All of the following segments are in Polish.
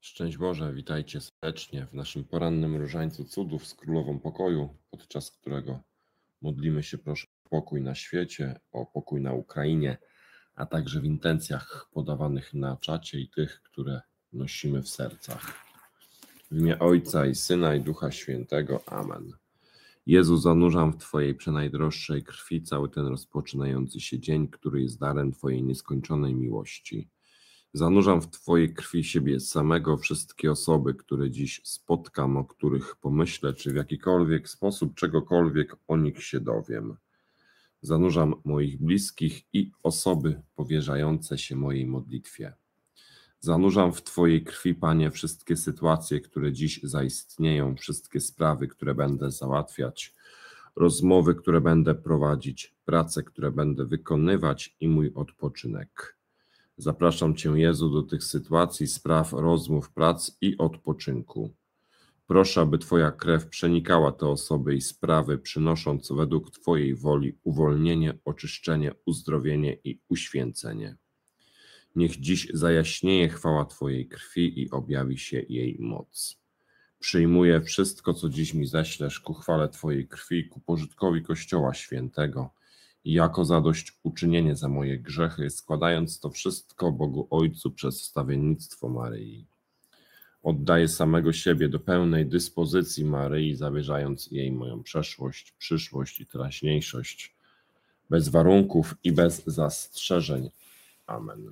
Szczęść Boże, witajcie serdecznie w naszym porannym różańcu cudów z Królową Pokoju, podczas którego modlimy się proszę o pokój na świecie, o pokój na Ukrainie, a także w intencjach podawanych na czacie i tych, które nosimy w sercach. W imię Ojca i Syna i Ducha Świętego. Amen. Jezu, zanurzam w Twojej przenajdroższej krwi cały ten rozpoczynający się dzień, który jest darem Twojej nieskończonej miłości. Zanurzam w Twojej krwi siebie samego, wszystkie osoby, które dziś spotkam, o których pomyślę, czy w jakikolwiek sposób czegokolwiek o nich się dowiem. Zanurzam moich bliskich i osoby powierzające się mojej modlitwie. Zanurzam w Twojej krwi, Panie, wszystkie sytuacje, które dziś zaistnieją, wszystkie sprawy, które będę załatwiać, rozmowy, które będę prowadzić, prace, które będę wykonywać i mój odpoczynek. Zapraszam Cię, Jezu, do tych sytuacji, spraw, rozmów, prac i odpoczynku. Proszę, aby Twoja krew przenikała te osoby i sprawy, przynosząc według Twojej woli uwolnienie, oczyszczenie, uzdrowienie i uświęcenie. Niech dziś zajaśnieje chwała Twojej krwi i objawi się jej moc. Przyjmuję wszystko, co dziś mi ześlesz ku chwale Twojej krwi, ku pożytkowi Kościoła Świętego i jako zadośćuczynienie za moje grzechy, składając to wszystko Bogu Ojcu przez wstawiennictwo Maryi. Oddaję samego siebie do pełnej dyspozycji Maryi, zawierzając jej moją przeszłość, przyszłość i teraźniejszość, bez warunków i bez zastrzeżeń. Amen.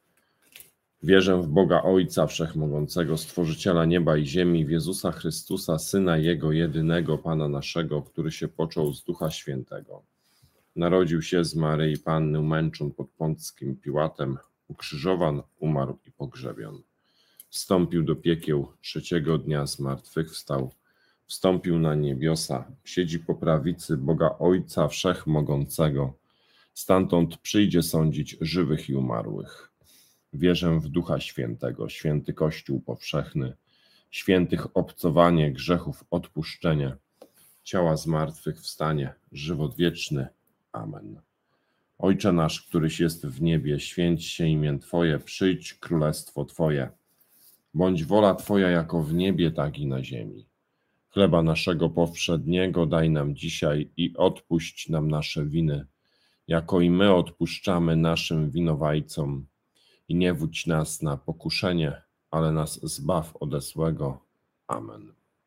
Wierzę w Boga Ojca Wszechmogącego, Stworzyciela nieba i ziemi, w Jezusa Chrystusa, Syna Jego jedynego, Pana naszego, który się począł z Ducha Świętego. Narodził się z Maryi Panny, umęczon pod Pąckim Piłatem, ukrzyżowan, umarł i pogrzebion. Wstąpił do piekieł, trzeciego dnia zmartwychwstał, wstąpił na niebiosa, siedzi po prawicy Boga Ojca Wszechmogącego, stamtąd przyjdzie sądzić żywych i umarłych. Wierzę w Ducha Świętego, święty Kościół powszechny, świętych obcowanie, grzechów odpuszczenie, ciała zmartwychwstanie, żywot wieczny. Amen. Ojcze nasz, któryś jest w niebie, święć się imię Twoje, przyjdź królestwo Twoje. Bądź wola Twoja jako w niebie, tak i na ziemi. Chleba naszego powszedniego daj nam dzisiaj i odpuść nam nasze winy, jako i my odpuszczamy naszym winowajcom. I nie wódź nas na pokuszenie, ale nas zbaw ode złego. Amen.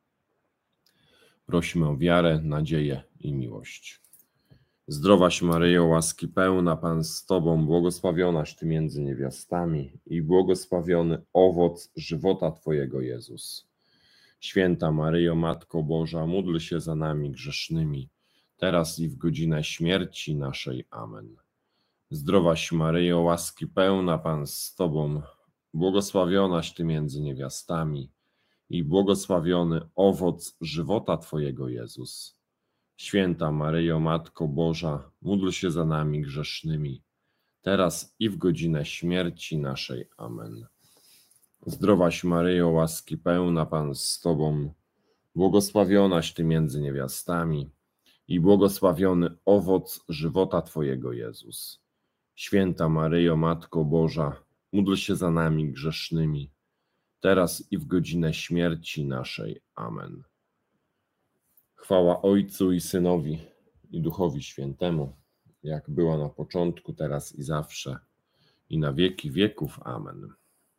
Prosimy o wiarę, nadzieję i miłość. Zdrowaś Maryjo, łaski pełna, Pan z Tobą, błogosławionaś Ty między niewiastami i błogosławiony owoc żywota Twojego, Jezus. Święta Maryjo, Matko Boża, módl się za nami grzesznymi, teraz i w godzinę śmierci naszej. Amen. Zdrowaś Maryjo, łaski pełna, Pan z Tobą, błogosławionaś Ty między niewiastami i błogosławiony owoc żywota Twojego, Jezus. Święta Maryjo, Matko Boża, módl się za nami grzesznymi, teraz i w godzinę śmierci naszej. Amen. Zdrowaś Maryjo, łaski pełna, Pan z Tobą, błogosławionaś Ty między niewiastami i błogosławiony owoc żywota Twojego, Jezus. Święta Maryjo, Matko Boża, módl się za nami grzesznymi, teraz i w godzinę śmierci naszej. Amen. Chwała Ojcu i Synowi i Duchowi Świętemu, jak była na początku, teraz i zawsze, i na wieki wieków. Amen.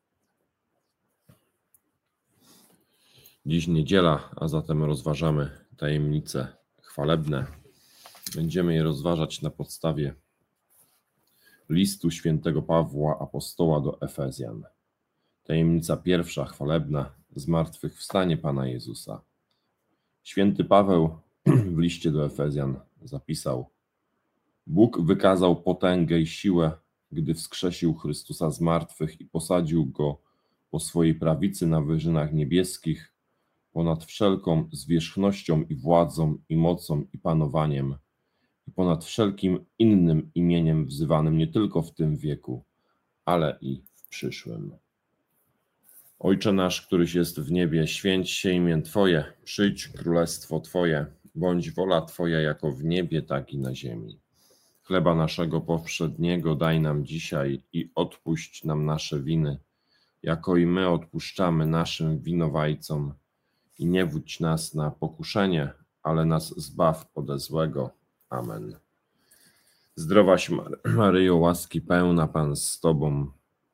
Dziś niedziela, a zatem rozważamy tajemnice chwalebne. Będziemy je rozważać na podstawie listu świętego Pawła Apostoła do Efezjan. Tajemnica pierwsza, chwalebna, zmartwychwstanie Pana Jezusa. Święty Paweł w liście do Efezjan zapisał: Bóg wykazał potęgę i siłę, gdy wskrzesił Chrystusa z martwych i posadził Go po swojej prawicy na wyżynach niebieskich, ponad wszelką zwierzchnością i władzą i mocą i panowaniem, i ponad wszelkim innym imieniem wzywanym nie tylko w tym wieku, ale i w przyszłym. Ojcze nasz, któryś jest w niebie, święć się imię Twoje, przyjdź królestwo Twoje, bądź wola Twoja jako w niebie, tak i na ziemi. Chleba naszego powszedniego daj nam dzisiaj i odpuść nam nasze winy, jako i my odpuszczamy naszym winowajcom. I nie wódź nas na pokuszenie, ale nas zbaw ode złego. Amen. Zdrowaś Maryjo, łaski pełna, Pan z Tobą,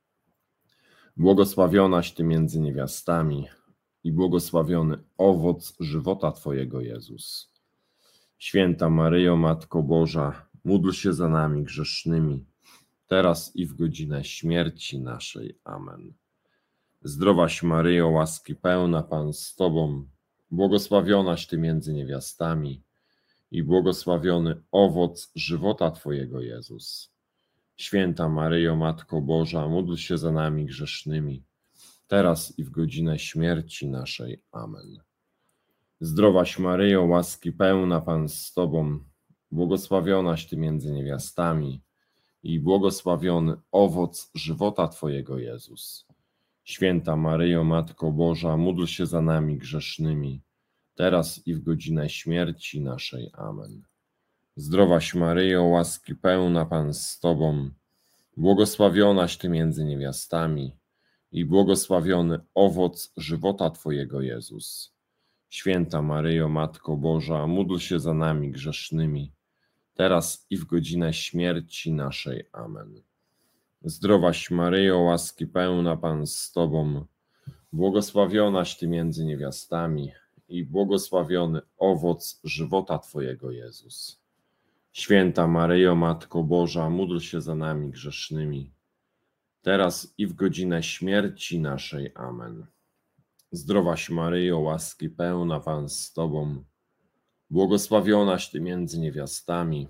błogosławionaś Ty między niewiastami i błogosławiony owoc żywota Twojego, Jezus. Święta Maryjo, Matko Boża, módl się za nami grzesznymi, teraz i w godzinę śmierci naszej. Amen. Zdrowaś Maryjo, łaski pełna, Pan z Tobą, błogosławionaś Ty między niewiastami i błogosławiony owoc żywota Twojego, Jezus. Święta Maryjo, Matko Boża, módl się za nami grzesznymi, teraz i w godzinę śmierci naszej. Amen. Zdrowaś Maryjo, łaski pełna, Pan z Tobą, błogosławionaś Ty między niewiastami i błogosławiony owoc żywota Twojego, Jezus. Święta Maryjo, Matko Boża, módl się za nami grzesznymi, teraz i w godzinę śmierci naszej. Amen. Zdrowaś Maryjo, łaski pełna, Pan z Tobą, błogosławionaś Ty między niewiastami i błogosławiony owoc żywota Twojego, Jezus. Święta Maryjo, Matko Boża, módl się za nami grzesznymi, teraz i w godzinę śmierci naszej. Amen. Zdrowaś Maryjo, łaski pełna, Pan z Tobą, błogosławionaś Ty między niewiastami i błogosławiony owoc żywota Twojego, Jezus. Święta Maryjo, Matko Boża, módl się za nami grzesznymi, teraz i w godzinę śmierci naszej. Amen. Zdrowaś Maryjo, łaski pełna, Pan z Tobą, błogosławionaś Ty między niewiastami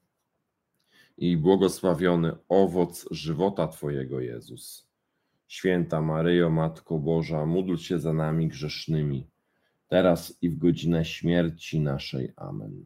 i błogosławiony owoc żywota Twojego, Jezus. Święta Maryjo, Matko Boża, módl się za nami grzesznymi, teraz i w godzinę śmierci naszej. Amen.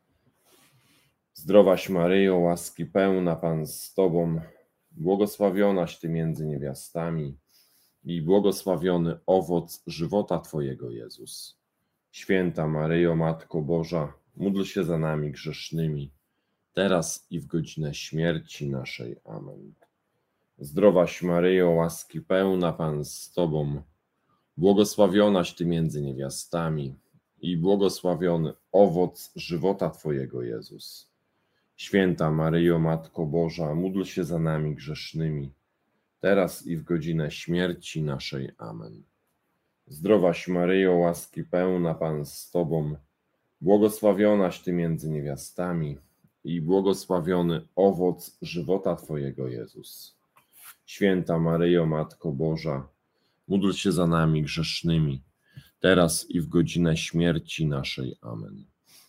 Zdrowaś Maryjo, łaski pełna, Pan z Tobą, błogosławionaś Ty między niewiastami i błogosławiony owoc żywota Twojego, Jezus. Święta Maryjo, Matko Boża, módl się za nami grzesznymi, teraz i w godzinę śmierci naszej. Amen. Zdrowaś Maryjo, łaski pełna, Pan z Tobą, błogosławionaś Ty między niewiastami i błogosławiony owoc żywota Twojego, Jezus. Święta Maryjo, Matko Boża, módl się za nami grzesznymi, teraz i w godzinę śmierci naszej. Amen. Zdrowaś Maryjo, łaski pełna, Pan z Tobą, błogosławionaś Ty między niewiastami i błogosławiony owoc żywota Twojego, Jezus. Święta Maryjo, Matko Boża, módl się za nami grzesznymi, teraz i w godzinę śmierci naszej. Amen.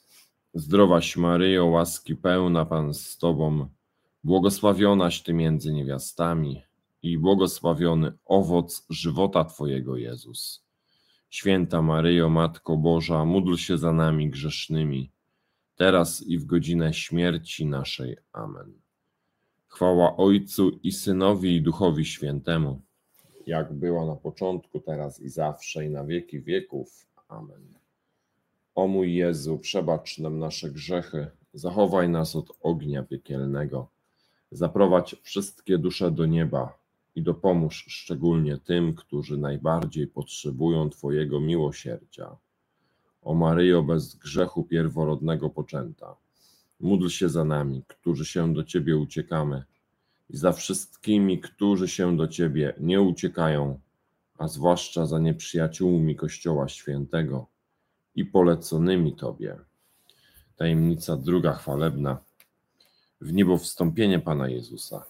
Zdrowaś Maryjo, łaski pełna, Pan z Tobą, błogosławionaś Ty między niewiastami i błogosławiony owoc żywota Twojego, Jezus. Święta Maryjo, Matko Boża, módl się za nami grzesznymi, teraz i w godzinę śmierci naszej. Amen. Chwała Ojcu i Synowi i Duchowi Świętemu, jak była na początku, teraz i zawsze, i na wieki wieków. Amen. O mój Jezu, przebacz nam nasze grzechy, zachowaj nas od ognia piekielnego, zaprowadź wszystkie dusze do nieba i dopomóż szczególnie tym, którzy najbardziej potrzebują Twojego miłosierdzia. O Maryjo, bez grzechu pierworodnego poczęta, módl się za nami, którzy się do Ciebie uciekamy, i za wszystkimi, którzy się do Ciebie nie uciekają, a zwłaszcza za nieprzyjaciółmi Kościoła Świętego i poleconymi Tobie. Tajemnica druga chwalebna. W niebo wstąpienie Pana Jezusa.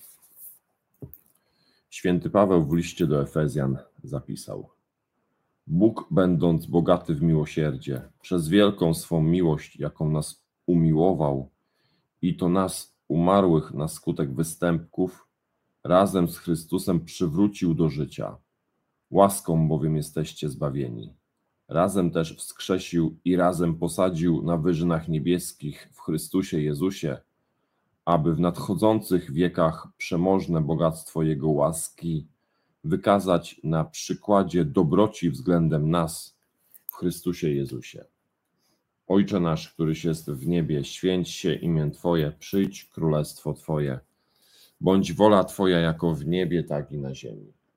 Święty Paweł w liście do Efezjan zapisał: Bóg, będąc bogaty w miłosierdzie, przez wielką swą miłość, jaką nas umiłował, i to nas, umarłych na skutek występków, razem z Chrystusem przywrócił do życia. Łaską bowiem jesteście zbawieni. Razem też wskrzesił i razem posadził na wyżynach niebieskich w Chrystusie Jezusie, aby w nadchodzących wiekach przemożne bogactwo Jego łaski wykazać na przykładzie dobroci względem nas w Chrystusie Jezusie. Ojcze nasz, któryś jest w niebie, święć się imię Twoje, przyjdź królestwo Twoje. Bądź wola Twoja jako w niebie, tak i na ziemi.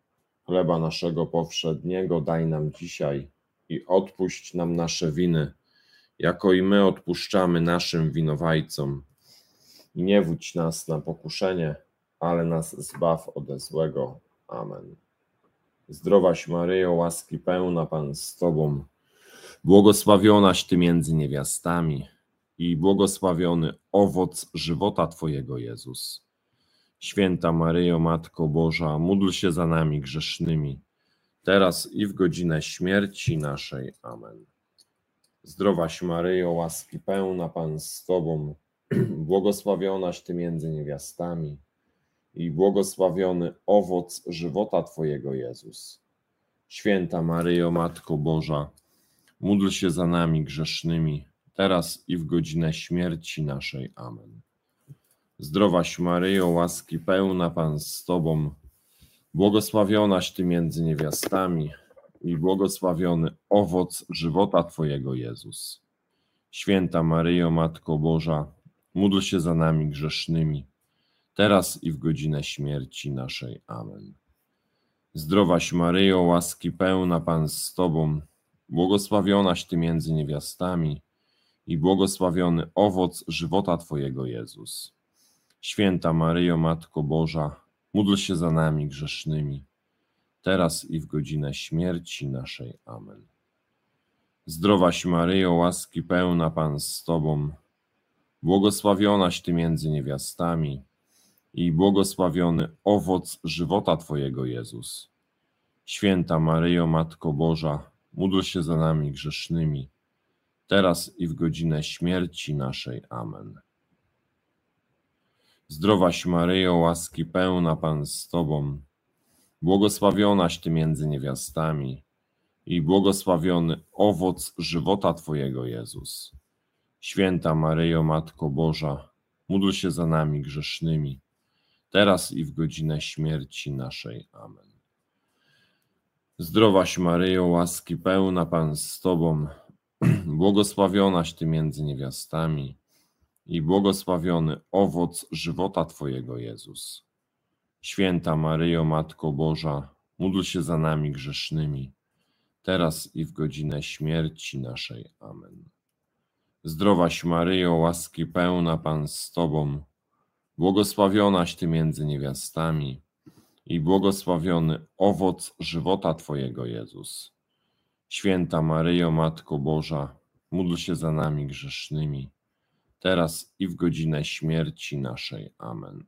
Chleba naszego powszedniego daj nam dzisiaj i odpuść nam nasze winy, jako i my odpuszczamy naszym winowajcom. I nie wódź nas na pokuszenie, ale nas zbaw ode złego. Amen. Zdrowaś Maryjo, łaski pełna, Pan z Tobą, błogosławionaś Ty między niewiastami i błogosławiony owoc żywota Twojego, Jezus. Święta Maryjo, Matko Boża, módl się za nami grzesznymi, teraz i w godzinę śmierci naszej. Amen. Zdrowaś Maryjo, łaski pełna, Pan z Tobą, błogosławionaś Ty między niewiastami i błogosławiony owoc żywota Twojego, Jezus. Święta Maryjo, Matko Boża, módl się za nami grzesznymi, teraz i w godzinę śmierci naszej. Amen. Zdrowaś Maryjo, łaski pełna, Pan z Tobą, błogosławionaś Ty między niewiastami i błogosławiony owoc żywota Twojego, Jezus. Święta Maryjo, Matko Boża, módl się za nami grzesznymi, teraz i w godzinę śmierci naszej. Amen. Zdrowaś Maryjo, łaski pełna, Pan z Tobą, błogosławionaś Ty między niewiastami i błogosławiony owoc żywota Twojego, Jezus. Święta Maryjo, Matko Boża, módl się za nami grzesznymi, teraz i w godzinę śmierci naszej. Amen. Zdrowaś Maryjo, łaski pełna, Pan z Tobą, błogosławionaś Ty między niewiastami i błogosławiony owoc żywota Twojego, Jezus. Święta Maryjo, Matko Boża, módl się za nami grzesznymi, teraz i w godzinę śmierci naszej. Amen. Zdrowaś Maryjo, łaski pełna, Pan z Tobą, błogosławionaś Ty między niewiastami i błogosławiony owoc żywota Twojego, Jezus. Święta Maryjo, Matko Boża, módl się za nami grzesznymi, teraz i w godzinę śmierci naszej. Amen. Zdrowaś Maryjo, łaski pełna, Pan z Tobą, błogosławionaś Ty między niewiastami i błogosławiony owoc żywota Twojego, Jezus. Święta Maryjo, Matko Boża, módl się za nami grzesznymi, teraz i w godzinę śmierci naszej. Amen. Zdrowaś Maryjo, łaski pełna, Pan z Tobą, błogosławionaś Ty między niewiastami i błogosławiony owoc żywota Twojego, Jezus. Święta Maryjo, Matko Boża, módl się za nami grzesznymi, teraz i w godzinę śmierci naszej. Amen.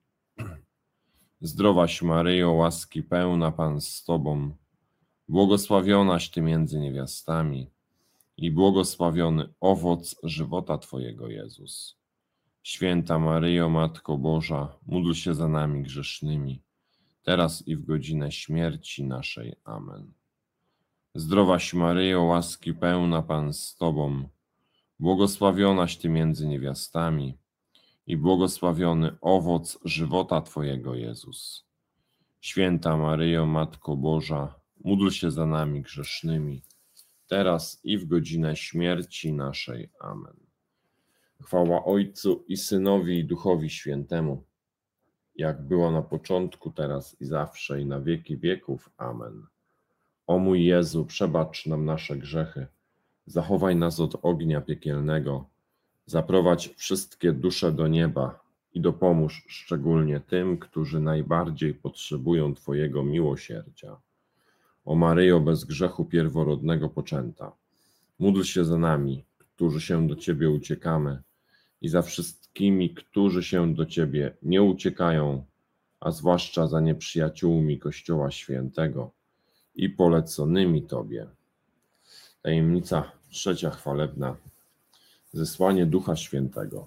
Zdrowaś Maryjo, łaski pełna, Pan z Tobą, błogosławionaś Ty między niewiastami i błogosławiony owoc żywota Twojego, Jezus. Święta Maryjo, Matko Boża, módl się za nami grzesznymi, teraz i w godzinę śmierci naszej. Amen. Zdrowaś Maryjo, łaski pełna, Pan z Tobą, błogosławionaś Ty między niewiastami i błogosławiony owoc żywota Twojego, Jezus. Święta Maryjo, Matko Boża, módl się za nami grzesznymi, teraz i w godzinę śmierci naszej. Amen. Chwała Ojcu i Synowi i Duchowi Świętemu, jak była na początku, teraz i zawsze, i na wieki wieków. Amen. O mój Jezu, przebacz nam nasze grzechy, zachowaj nas od ognia piekielnego, zaprowadź wszystkie dusze do nieba i dopomóż szczególnie tym, którzy najbardziej potrzebują Twojego miłosierdzia. O Maryjo, bez grzechu pierworodnego poczęta, módl się za nami, którzy się do Ciebie uciekamy, i za wszystkimi, którzy się do Ciebie nie uciekają, a zwłaszcza za nieprzyjaciółmi Kościoła Świętego i poleconymi Tobie. Tajemnica trzecia chwalebna. Zesłanie Ducha Świętego.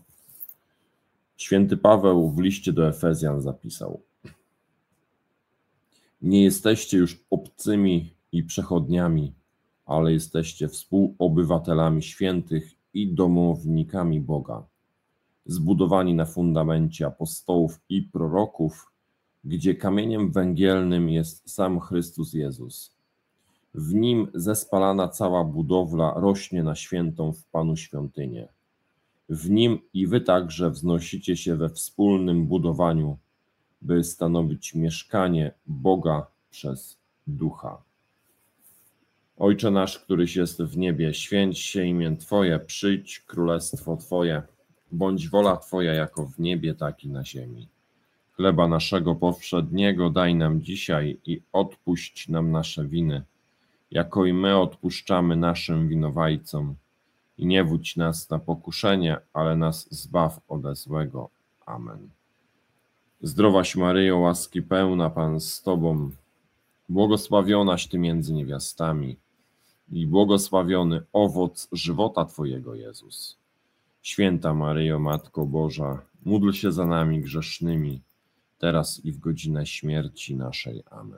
Święty Paweł w liście do Efezjan zapisał: nie jesteście już obcymi i przechodniami, ale jesteście współobywatelami świętych i domownikami Boga, zbudowani na fundamencie apostołów i proroków, gdzie kamieniem węgielnym jest sam Chrystus Jezus. W Nim zespalana cała budowla rośnie na świętą w Panu świątynię. W Nim i wy także wznosicie się we wspólnym budowaniu, by stanowić mieszkanie Boga przez Ducha. Ojcze nasz, któryś jest w niebie, święć się imię Twoje, przyjdź królestwo Twoje, bądź wola Twoja jako w niebie, tak i na ziemi. Chleba naszego powszedniego daj nam dzisiaj i odpuść nam nasze winy, jako i my odpuszczamy naszym winowajcom. I nie wódź nas na pokuszenie, ale nas zbaw ode złego. Amen. Zdrowaś Maryjo, łaski pełna, Pan z Tobą, błogosławionaś Ty między niewiastami i błogosławiony owoc żywota Twojego, Jezus. Święta Maryjo, Matko Boża, módl się za nami grzesznymi, teraz i w godzinę śmierci naszej. Amen.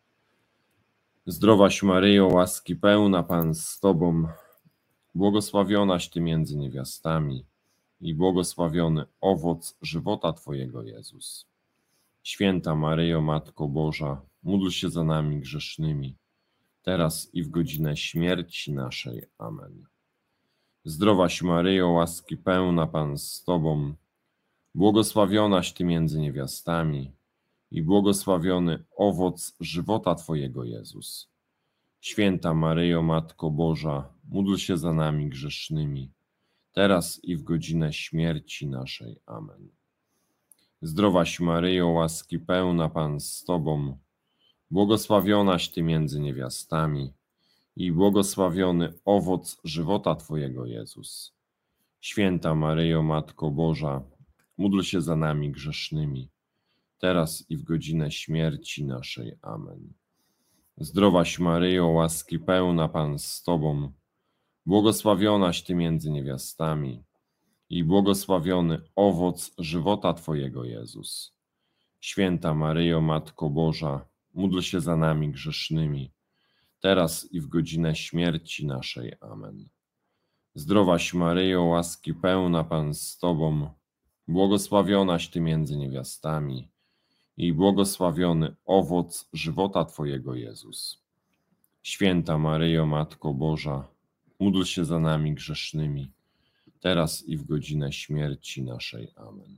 Zdrowaś Maryjo, łaski pełna, Pan z Tobą, błogosławionaś Ty między niewiastami i błogosławiony owoc żywota Twojego, Jezus. Święta Maryjo, Matko Boża, módl się za nami grzesznymi, teraz i w godzinę śmierci naszej. Amen. Zdrowaś Maryjo, łaski pełna, Pan z Tobą, błogosławionaś Ty między niewiastami i błogosławiony owoc żywota Twojego, Jezus. Święta Maryjo, Matko Boża, módl się za nami grzesznymi, teraz i w godzinę śmierci naszej. Amen. Zdrowaś Maryjo, łaski pełna, Pan z Tobą, błogosławionaś Ty między niewiastami i błogosławiony owoc żywota Twojego, Jezus. Święta Maryjo, Matko Boża, módl się za nami grzesznymi, teraz i w godzinę śmierci naszej. Amen. Zdrowaś Maryjo, łaski pełna, Pan z Tobą, błogosławionaś Ty między niewiastami i błogosławiony owoc żywota Twojego, Jezus. Święta Maryjo, Matko Boża, módl się za nami grzesznymi, teraz i w godzinę śmierci naszej. Amen. Zdrowaś Maryjo, łaski pełna, Pan z Tobą, błogosławionaś Ty między niewiastami i błogosławiony owoc żywota Twojego, Jezus. Święta Maryjo, Matko Boża, módl się za nami grzesznymi, teraz i w godzinę śmierci naszej. Amen.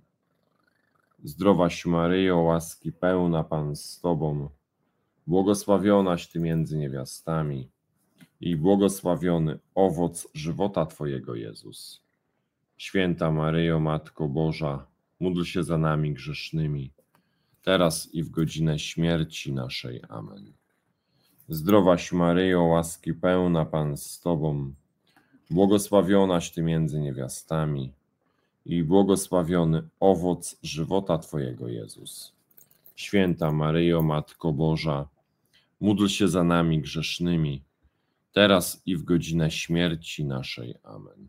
Zdrowaś Maryjo, łaski pełna, Pan z Tobą, błogosławionaś Ty między niewiastami i błogosławiony owoc żywota Twojego, Jezus. Święta Maryjo, Matko Boża, módl się za nami grzesznymi, teraz i w godzinę śmierci naszej. Amen. Zdrowaś Maryjo, łaski pełna, Pan z Tobą, błogosławionaś Ty między niewiastami i błogosławiony owoc żywota Twojego, Jezus. Święta Maryjo, Matko Boża, módl się za nami grzesznymi, teraz i w godzinę śmierci naszej. Amen.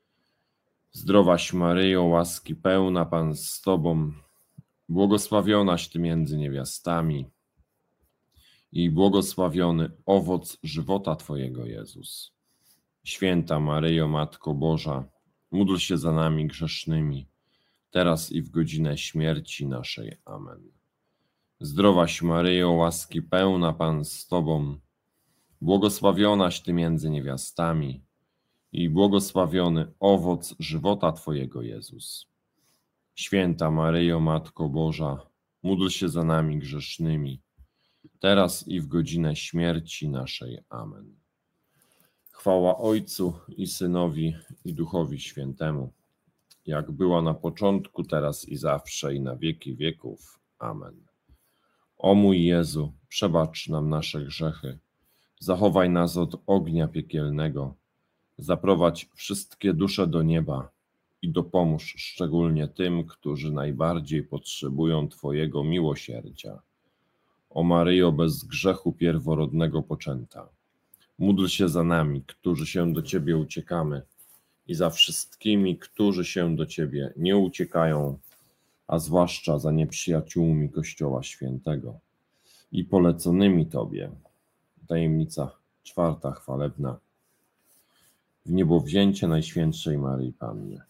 Zdrowaś Maryjo, łaski pełna, Pan z Tobą, błogosławionaś Ty między niewiastami i błogosławiony owoc żywota Twojego, Jezus. Święta Maryjo, Matko Boża, módl się za nami grzesznymi, teraz i w godzinę śmierci naszej. Amen. Zdrowaś Maryjo, łaski pełna, Pan z Tobą, błogosławionaś Ty między niewiastami i błogosławiony owoc żywota Twojego, Jezus. Święta Maryjo, Matko Boża, módl się za nami grzesznymi, teraz i w godzinę śmierci naszej. Amen. Chwała Ojcu i Synowi i Duchowi Świętemu, jak była na początku, teraz i zawsze, i na wieki wieków. Amen. O mój Jezu, przebacz nam nasze grzechy, zachowaj nas od ognia piekielnego, zaprowadź wszystkie dusze do nieba i dopomóż szczególnie tym, którzy najbardziej potrzebują Twojego miłosierdzia. O Maryjo, bez grzechu pierworodnego poczęta, módl się za nami, którzy się do Ciebie uciekamy, i za wszystkimi, którzy się do Ciebie nie uciekają, a zwłaszcza za nieprzyjaciółmi Kościoła Świętego i poleconymi Tobie. Tajemnica czwarta chwalebna. Wniebowzięcie Najświętszej Maryi Panny.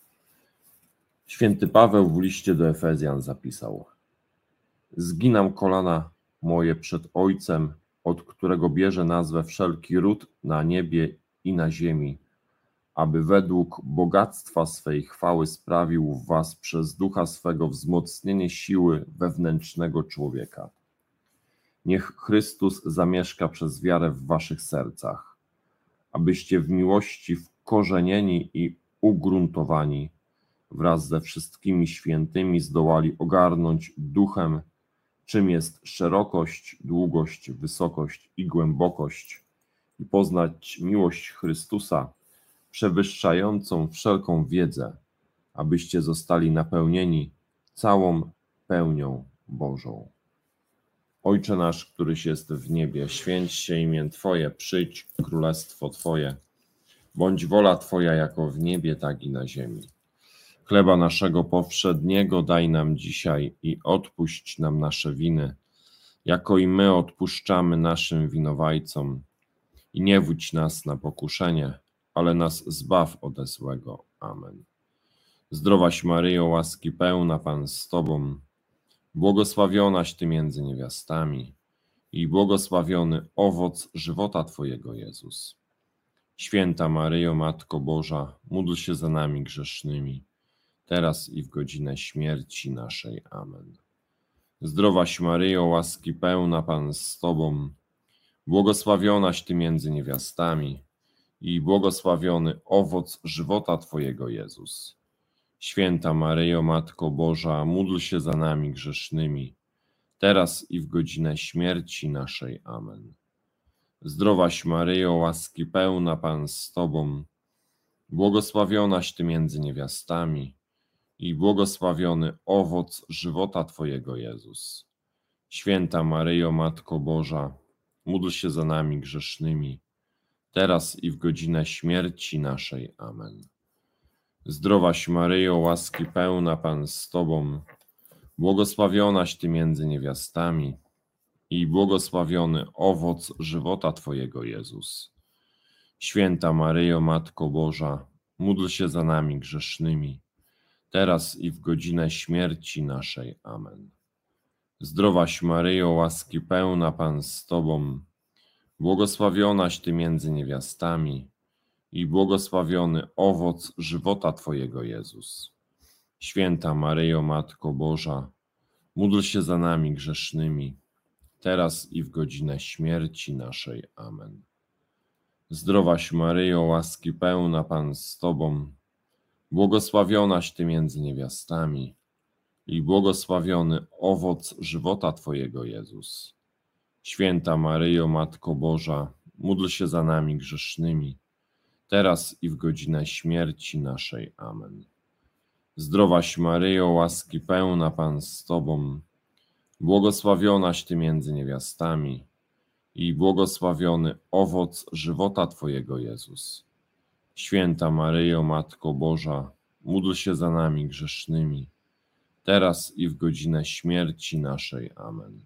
Święty Paweł w liście do Efezjan zapisał: Zginam kolana moje przed Ojcem, od którego bierze nazwę wszelki ród na niebie i na ziemi, aby według bogactwa swej chwały sprawił w was przez Ducha swego wzmocnienie siły wewnętrznego człowieka. Niech Chrystus zamieszka przez wiarę w waszych sercach, abyście w miłości wkorzenieni i ugruntowani wraz ze wszystkimi świętymi zdołali ogarnąć duchem, czym jest szerokość, długość, wysokość i głębokość, i poznać miłość Chrystusa, przewyższającą wszelką wiedzę, abyście zostali napełnieni całą pełnią Bożą. Ojcze nasz, któryś jest w niebie, święć się imię Twoje, przyjdź królestwo Twoje, bądź wola Twoja jako w niebie, tak i na ziemi. Chleba naszego powszedniego daj nam dzisiaj i odpuść nam nasze winy, jako i my odpuszczamy naszym winowajcom. I nie wódź nas na pokuszenie, ale nas zbaw ode złego. Amen. Zdrowaś Maryjo, łaski pełna, Pan z Tobą, błogosławionaś Ty między niewiastami i błogosławiony owoc żywota Twojego, Jezus. Święta Maryjo, Matko Boża, módl się za nami grzesznymi, teraz i w godzinę śmierci naszej. Amen. Zdrowaś Maryjo, łaski pełna, Pan z Tobą, błogosławionaś Ty między niewiastami i błogosławiony owoc żywota Twojego, Jezus. Święta Maryjo, Matko Boża, módl się za nami grzesznymi, teraz i w godzinę śmierci naszej. Amen. Zdrowaś Maryjo, łaski pełna, Pan z Tobą, błogosławionaś Ty między niewiastami i błogosławiony owoc żywota Twojego, Jezus. Święta Maryjo, Matko Boża, módl się za nami grzesznymi, teraz i w godzinę śmierci naszej. Amen. Zdrowaś Maryjo, łaski pełna, Pan z Tobą, błogosławionaś Ty między niewiastami i błogosławiony owoc żywota Twojego, Jezus. Święta Maryjo, Matko Boża, módl się za nami grzesznymi, teraz i w godzinę śmierci naszej. Amen. Zdrowaś Maryjo, łaski pełna, Pan z Tobą, błogosławionaś Ty między niewiastami i błogosławiony owoc żywota Twojego, Jezus. Święta Maryjo, Matko Boża, módl się za nami grzesznymi, teraz i w godzinę śmierci naszej. Amen. Zdrowaś Maryjo, łaski pełna, Pan z Tobą, błogosławionaś Ty między niewiastami i błogosławiony owoc żywota Twojego, Jezus. Święta Maryjo, Matko Boża, módl się za nami grzesznymi, teraz i w godzinę śmierci naszej. Amen. Zdrowaś Maryjo, łaski pełna, Pan z Tobą, błogosławionaś Ty między niewiastami i błogosławiony owoc żywota Twojego, Jezus. Święta Maryjo, Matko Boża, módl się za nami grzesznymi, teraz i w godzinę śmierci naszej. Amen.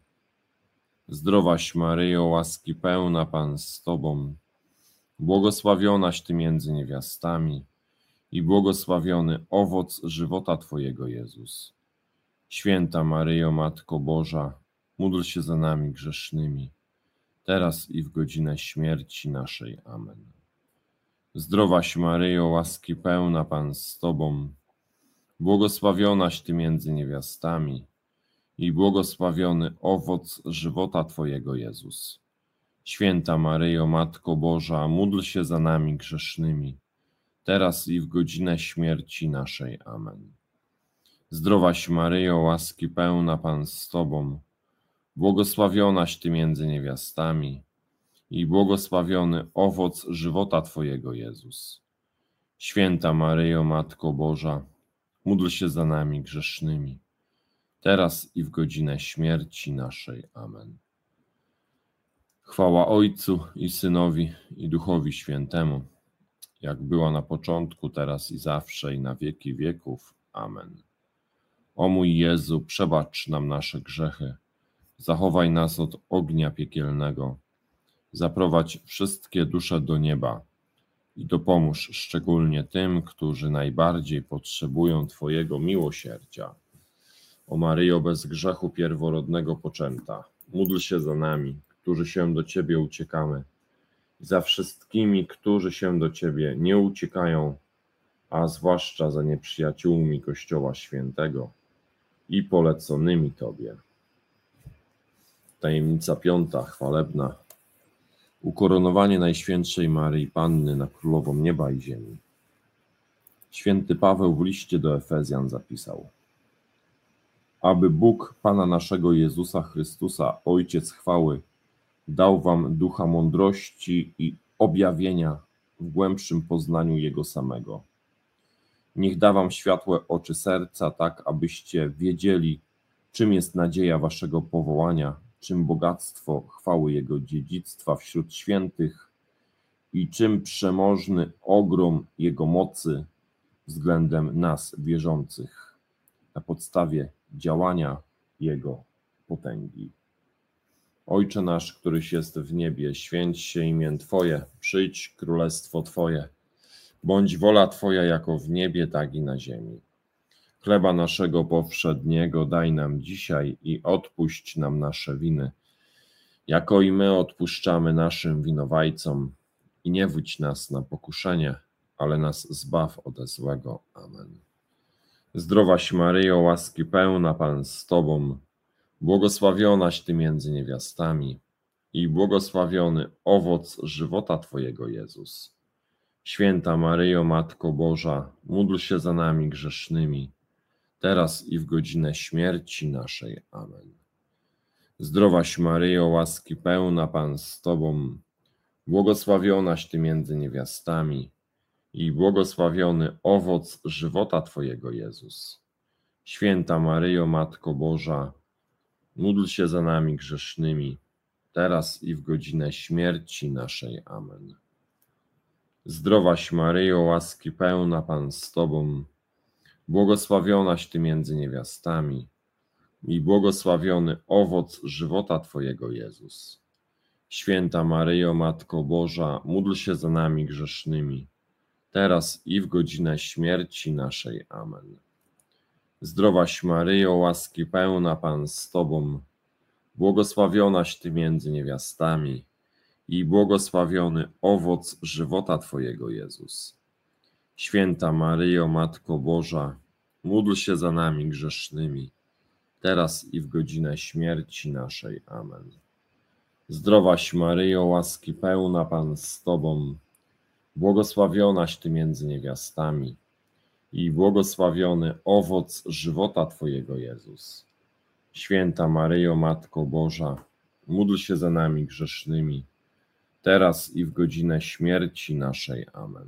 Zdrowaś Maryjo, łaski pełna, Pan z Tobą, błogosławionaś Ty między niewiastami i błogosławiony owoc żywota Twojego, Jezus. Święta Maryjo, Matko Boża, módl się za nami grzesznymi, teraz i w godzinę śmierci naszej. Amen. Zdrowaś Maryjo, łaski pełna, Pan z Tobą, błogosławionaś Ty między niewiastami i błogosławiony owoc żywota Twojego, Jezus. Święta Maryjo, Matko Boża, módl się za nami grzesznymi, teraz i w godzinę śmierci naszej. Amen. Zdrowaś Maryjo, łaski pełna, Pan z Tobą, błogosławionaś Ty między niewiastami i błogosławiony owoc żywota Twojego, Jezus. Święta Maryjo, Matko Boża, módl się za nami grzesznymi, teraz i w godzinę śmierci naszej. Amen. Chwała Ojcu i Synowi i Duchowi Świętemu, jak była na początku, teraz i zawsze, i na wieki wieków. Amen. O mój Jezu, przebacz nam nasze grzechy, zachowaj nas od ognia piekielnego, zaprowadź wszystkie dusze do nieba i dopomóż szczególnie tym, którzy najbardziej potrzebują Twojego miłosierdzia. O Maryjo, bez grzechu pierworodnego poczęta, módl się za nami, którzy się do Ciebie uciekamy, i za wszystkimi, którzy się do Ciebie nie uciekają, a zwłaszcza za nieprzyjaciółmi Kościoła Świętego i poleconymi Tobie. Tajemnica piąta, chwalebna. Ukoronowanie Najświętszej Maryi Panny na Królową Nieba i Ziemi. Święty Paweł w liście do Efezjan zapisał: aby Bóg Pana naszego Jezusa Chrystusa, Ojciec chwały, dał wam ducha mądrości i objawienia w głębszym poznaniu Jego samego. Niech da wam światłe oczy serca, tak abyście wiedzieli, czym jest nadzieja waszego powołania, czym bogactwo chwały Jego dziedzictwa wśród świętych i czym przemożny ogrom Jego mocy względem nas wierzących, na podstawie działania Jego potęgi. Ojcze nasz, któryś jest w niebie, święć się imię Twoje, przyjdź królestwo Twoje, bądź wola Twoja jako w niebie, tak i na ziemi. Chleba naszego powszedniego daj nam dzisiaj i odpuść nam nasze winy, jako i my odpuszczamy naszym winowajcom. I nie wódź nas na pokuszenie, ale nas zbaw ode złego. Amen. Zdrowaś Maryjo, łaski pełna, Pan z Tobą, błogosławionaś Ty między niewiastami i błogosławiony owoc żywota Twojego, Jezus. Święta Maryjo, Matko Boża, módl się za nami grzesznymi, teraz i w godzinę śmierci naszej. Amen. Zdrowaś Maryjo, łaski pełna, Pan z Tobą, błogosławionaś Ty między niewiastami i błogosławiony owoc żywota Twojego, Jezus. Święta Maryjo, Matko Boża, módl się za nami grzesznymi, teraz i w godzinę śmierci naszej. Amen. Zdrowaś Maryjo, łaski pełna, Pan z Tobą, błogosławionaś Ty między niewiastami i błogosławiony owoc żywota Twojego, Jezus. Święta Maryjo, Matko Boża, módl się za nami grzesznymi, teraz i w godzinę śmierci naszej. Amen. Zdrowaś Maryjo, łaski pełna, Pan z Tobą, błogosławionaś Ty między niewiastami i błogosławiony owoc żywota Twojego, Jezus. Święta Maryjo, Matko Boża, módl się za nami grzesznymi, teraz i w godzinę śmierci naszej. Amen. Zdrowaś Maryjo, łaski pełna, Pan z Tobą, błogosławionaś Ty między niewiastami i błogosławiony owoc żywota Twojego, Jezus. Święta Maryjo, Matko Boża, módl się za nami grzesznymi, teraz i w godzinę śmierci naszej. Amen.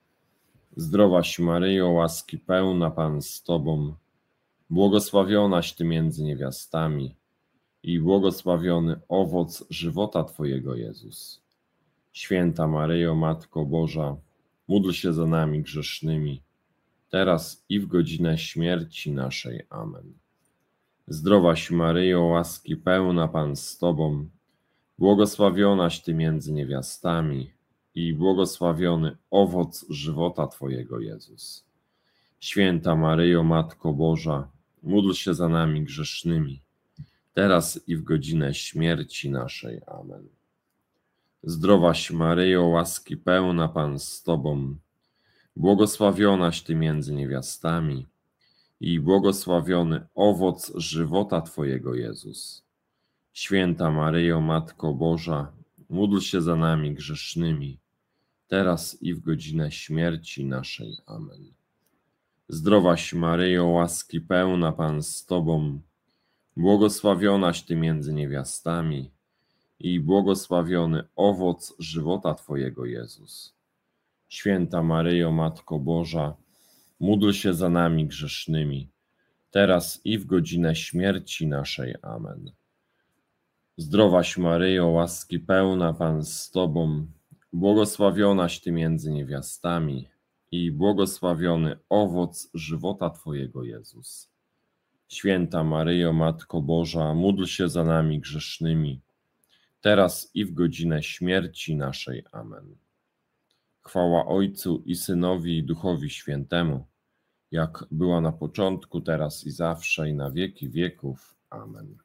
Zdrowaś Maryjo, łaski pełna, Pan z Tobą, błogosławionaś Ty między niewiastami i błogosławiony owoc żywota Twojego, Jezus. Święta Maryjo, Matko Boża, módl się za nami grzesznymi, teraz i w godzinę śmierci naszej. Amen. Zdrowaś Maryjo, łaski pełna, Pan z Tobą, błogosławionaś Ty między niewiastami i błogosławiony owoc żywota Twojego, Jezus. Święta Maryjo, Matko Boża, módl się za nami grzesznymi, teraz i w godzinę śmierci naszej. Amen. Zdrowaś Maryjo, łaski pełna, Pan z Tobą, błogosławionaś Ty między niewiastami i błogosławiony owoc żywota Twojego, Jezus. Święta Maryjo, Matko Boża, módl się za nami grzesznymi, teraz i w godzinę śmierci naszej. Amen. Zdrowaś Maryjo, łaski pełna, Pan z Tobą, błogosławionaś Ty między niewiastami i błogosławiony owoc żywota Twojego, Jezus. Święta Maryjo, Matko Boża, módl się za nami grzesznymi, teraz i w godzinę śmierci naszej. Amen. Zdrowaś Maryjo, łaski pełna, Pan z Tobą, błogosławionaś Ty między niewiastami i błogosławiony owoc żywota Twojego, Jezus. Święta Maryjo, Matko Boża, módl się za nami grzesznymi, teraz i w godzinę śmierci naszej. Amen. Chwała Ojcu i Synowi i Duchowi Świętemu, jak była na początku, teraz i zawsze, i na wieki wieków. Amen.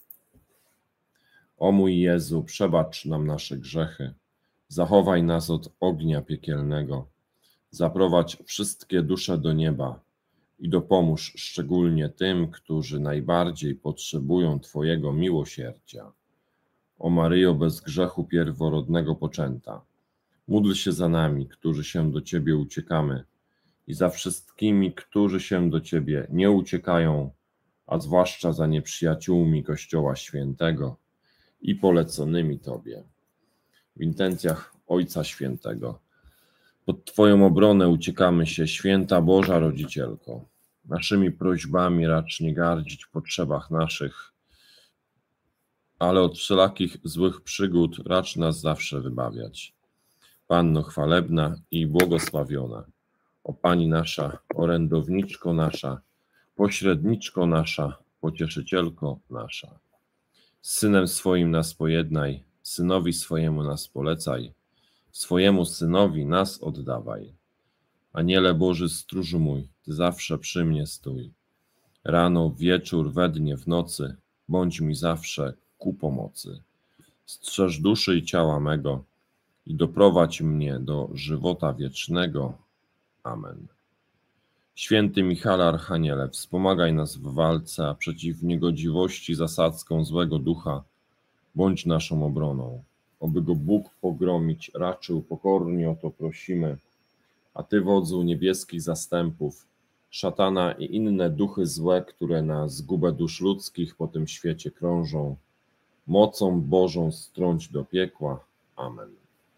O mój Jezu, przebacz nam nasze grzechy, zachowaj nas od ognia piekielnego, zaprowadź wszystkie dusze do nieba i dopomóż szczególnie tym, którzy najbardziej potrzebują Twojego miłosierdzia. O Maryjo, bez grzechu pierworodnego poczęta, módl się za nami, którzy się do Ciebie uciekamy, i za wszystkimi, którzy się do Ciebie nie uciekają, a zwłaszcza za nieprzyjaciółmi Kościoła Świętego i poleconymi Tobie. W intencjach Ojca Świętego. Pod Twoją obronę uciekamy się, Święta Boża Rodzicielko. Naszymi prośbami racz nie gardzić w potrzebach naszych, ale od wszelakich złych przygód racz nas zawsze wybawiać. Panno chwalebna i błogosławiona, o Pani nasza, orędowniczko nasza, pośredniczko nasza, pocieszycielko nasza. Z Synem swoim nas pojednaj, Synowi swojemu nas polecaj, swojemu Synowi nas oddawaj. Aniele Boży stróżu mój, Ty zawsze przy mnie stój. Rano, wieczór, we dnie, w nocy, bądź mi zawsze ku pomocy. Strzeż duszy i ciała mego i doprowadź mnie do żywota wiecznego. Amen. Święty Michale Archaniele, wspomagaj nas w walce, a przeciw niegodziwości zasadzką złego ducha bądź naszą obroną. Oby go Bóg pogromić raczył, pokornie o to prosimy. A Ty, wodzu niebieskich zastępów, szatana i inne duchy złe, które na zgubę dusz ludzkich po tym świecie krążą, mocą Bożą strąć do piekła. Amen.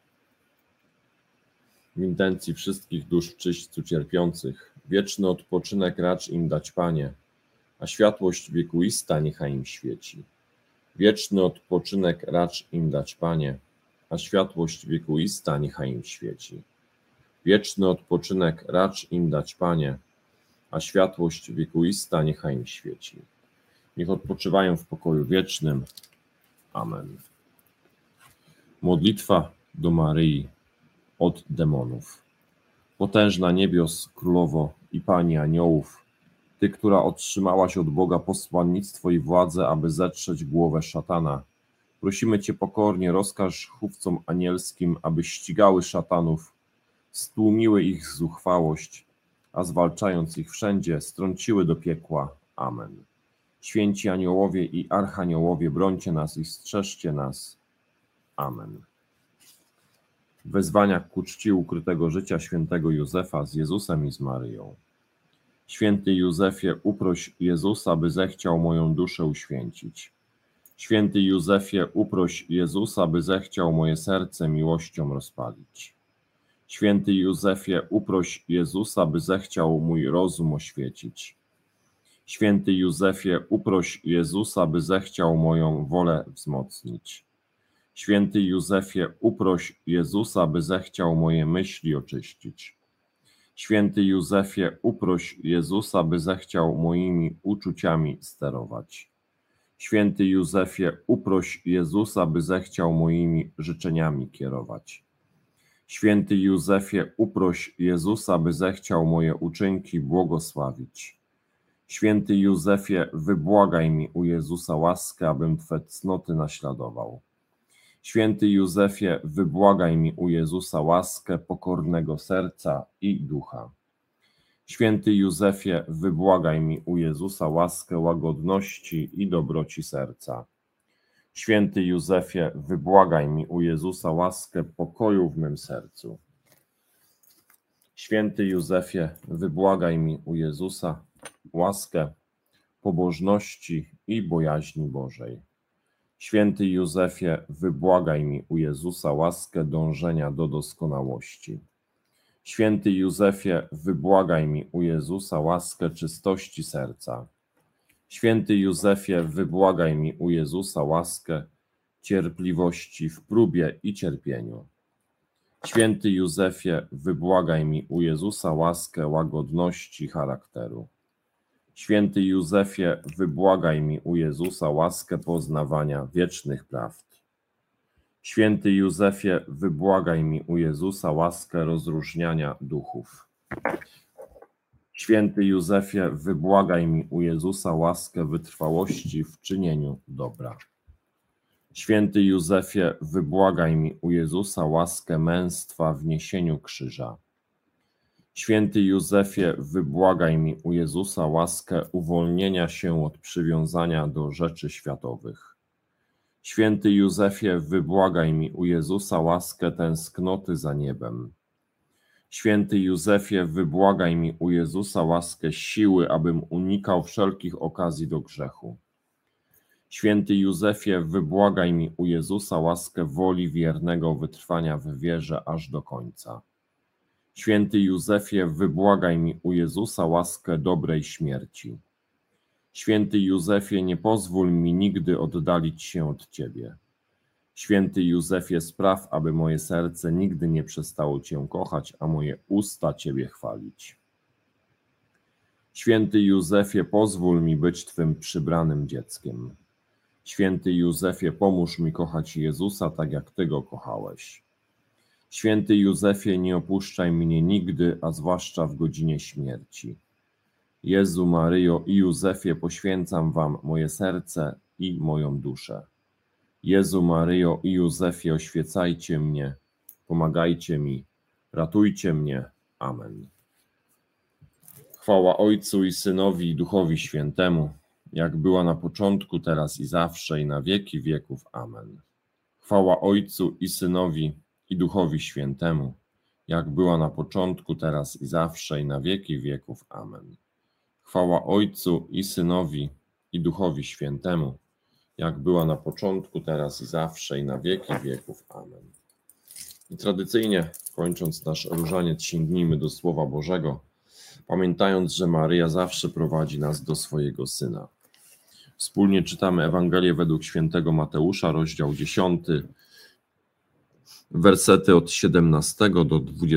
W intencji wszystkich dusz w czyśćcu cierpiących, wieczny odpoczynek racz im dać, Panie, a światłość wiekuista niechaj im świeci. Wieczny odpoczynek racz im dać, Panie, a światłość wiekuista niechaj im świeci. Wieczny odpoczynek racz im dać, Panie, a światłość wiekuista niechaj im świeci. Niech odpoczywają w pokoju wiecznym. Amen. Modlitwa do Maryi od demonów. Potężna niebios, Królowo i Pani aniołów, Ty, która otrzymałaś od Boga posłannictwo i władzę, aby zetrzeć głowę szatana, prosimy Cię pokornie, rozkaż chówcom anielskim, aby ścigały szatanów, stłumiły ich zuchwałość, a zwalczając ich wszędzie, strąciły do piekła. Amen. Święci aniołowie i archaniołowie, brońcie nas i strzeżcie nas. Amen. Wezwania ku czci ukrytego życia świętego Józefa z Jezusem i z Maryją. Święty Józefie, uproś Jezusa, by zechciał moją duszę uświęcić. Święty Józefie, uproś Jezusa, by zechciał moje serce miłością rozpalić. Święty Józefie, uproś Jezusa, by zechciał mój rozum oświecić. Święty Józefie, uproś Jezusa, by zechciał moją wolę wzmocnić. Święty Józefie, uproś Jezusa, by zechciał moje myśli oczyścić. Święty Józefie, uproś Jezusa, by zechciał moimi uczuciami sterować. Święty Józefie, uproś Jezusa, by zechciał moimi życzeniami kierować. Święty Józefie, uproś Jezusa, by zechciał moje uczynki błogosławić. Święty Józefie, wybłagaj mi u Jezusa łaskę, abym Twe cnoty naśladował. Święty Józefie, wybłagaj mi u Jezusa łaskę pokornego serca i ducha. Święty Józefie, wybłagaj mi u Jezusa łaskę łagodności i dobroci serca. Święty Józefie, wybłagaj mi u Jezusa łaskę pokoju w mym sercu. Święty Józefie, wybłagaj mi u Jezusa łaskę pobożności i bojaźni Bożej. Święty Józefie, wybłagaj mi u Jezusa łaskę dążenia do doskonałości. Święty Józefie, wybłagaj mi u Jezusa łaskę czystości serca. Święty Józefie, wybłagaj mi u Jezusa łaskę cierpliwości w próbie i cierpieniu. Święty Józefie, wybłagaj mi u Jezusa łaskę łagodności charakteru. Święty Józefie, wybłagaj mi u Jezusa łaskę poznawania wiecznych prawd. Święty Józefie, wybłagaj mi u Jezusa łaskę rozróżniania duchów. Święty Józefie, wybłagaj mi u Jezusa łaskę wytrwałości w czynieniu dobra. Święty Józefie, wybłagaj mi u Jezusa łaskę męstwa w niesieniu krzyża. Święty Józefie, wybłagaj mi u Jezusa łaskę uwolnienia się od przywiązania do rzeczy światowych. Święty Józefie, wybłagaj mi u Jezusa łaskę tęsknoty za niebem. Święty Józefie, wybłagaj mi u Jezusa łaskę siły, abym unikał wszelkich okazji do grzechu. Święty Józefie, wybłagaj mi u Jezusa łaskę woli wiernego wytrwania w wierze aż do końca. Święty Józefie, wybłagaj mi u Jezusa łaskę dobrej śmierci. Święty Józefie, nie pozwól mi nigdy oddalić się od Ciebie. Święty Józefie, spraw, aby moje serce nigdy nie przestało Cię kochać, a moje usta Ciebie chwalić. Święty Józefie, pozwól mi być Twym przybranym dzieckiem. Święty Józefie, pomóż mi kochać Jezusa tak, jak Ty Go kochałeś. Święty Józefie, nie opuszczaj mnie nigdy, a zwłaszcza w godzinie śmierci. Jezu, Maryjo i Józefie, poświęcam Wam moje serce i moją duszę. Jezu, Maryjo i Józefie, oświecajcie mnie, pomagajcie mi, ratujcie mnie. Amen. Chwała Ojcu i Synowi i Duchowi Świętemu, jak była na początku, teraz i zawsze, i na wieki wieków. Amen. Chwała Ojcu i Synowi i Duchowi Świętemu, jak była na początku, teraz i zawsze, i na wieki wieków. Amen. Chwała Ojcu i Synowi i Duchowi Świętemu, jak była na początku, teraz i zawsze, i na wieki wieków. Amen. I tradycyjnie, kończąc nasz różaniec, sięgnijmy do Słowa Bożego, pamiętając, że Maryja zawsze prowadzi nas do swojego Syna. Wspólnie czytamy Ewangelię według świętego Mateusza, rozdział 10, wersety od 17 do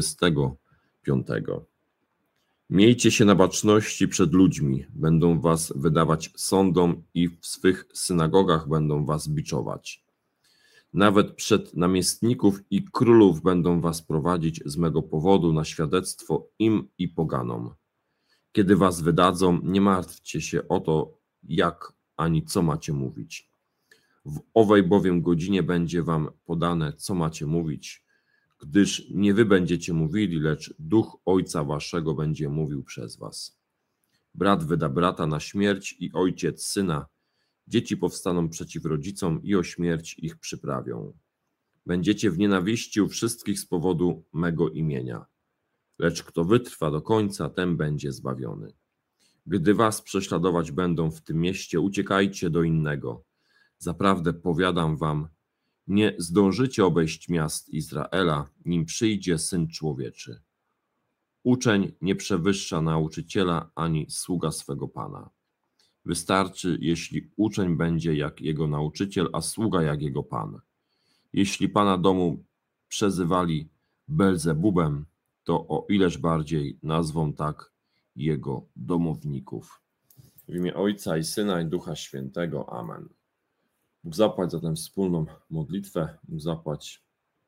25. Miejcie się na baczności przed ludźmi, będą was wydawać sądom i w swych synagogach będą was biczować. Nawet przed namiestników i królów będą was prowadzić z mego powodu na świadectwo im i poganom. Kiedy was wydadzą, nie martwcie się o to, jak ani co macie mówić. W owej bowiem godzinie będzie wam podane, co macie mówić, gdyż nie wy będziecie mówili, lecz Duch Ojca waszego będzie mówił przez was. Brat wyda brata na śmierć i ojciec syna. Dzieci powstaną przeciw rodzicom i o śmierć ich przyprawią. Będziecie w nienawiści u wszystkich z powodu mego imienia. Lecz kto wytrwa do końca, ten będzie zbawiony. Gdy was prześladować będą w tym mieście, uciekajcie do innego. Zaprawdę powiadam wam, nie zdążycie obejść miast Izraela, nim przyjdzie Syn Człowieczy. Uczeń nie przewyższa nauczyciela, ani sługa swego Pana. Wystarczy, jeśli uczeń będzie jak jego nauczyciel, a sługa jak jego Pan. Jeśli Pana domu przezywali Belzebubem, to o ileż bardziej nazwą tak jego domowników. W imię Ojca i Syna i Ducha Świętego. Amen. Bóg zapłać za tę wspólną modlitwę. Bóg zapłać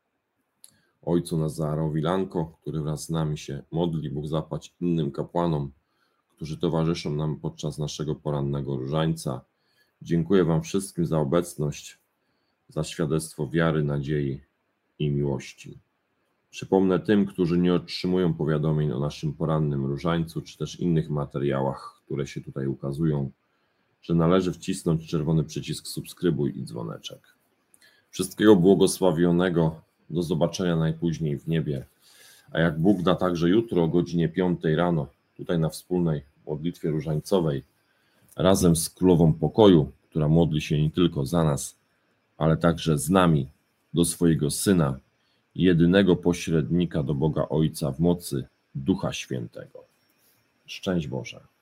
Ojcu Nazarowi Lanko, który wraz z nami się modli. Bóg zapłać innym kapłanom, którzy towarzyszą nam podczas naszego porannego różańca. Dziękuję Wam wszystkim za obecność, za świadectwo wiary, nadziei i miłości. Przypomnę tym, którzy nie otrzymują powiadomień o naszym porannym różańcu, czy też innych materiałach, które się tutaj ukazują, że należy wcisnąć czerwony przycisk subskrybuj i dzwoneczek. Wszystkiego błogosławionego, do zobaczenia najpóźniej w niebie, a jak Bóg da, także jutro o godzinie 5 rano, tutaj na wspólnej modlitwie różańcowej, razem z Królową Pokoju, która modli się nie tylko za nas, ale także z nami, do swojego Syna, jedynego pośrednika do Boga Ojca w mocy Ducha Świętego. Szczęść Boże.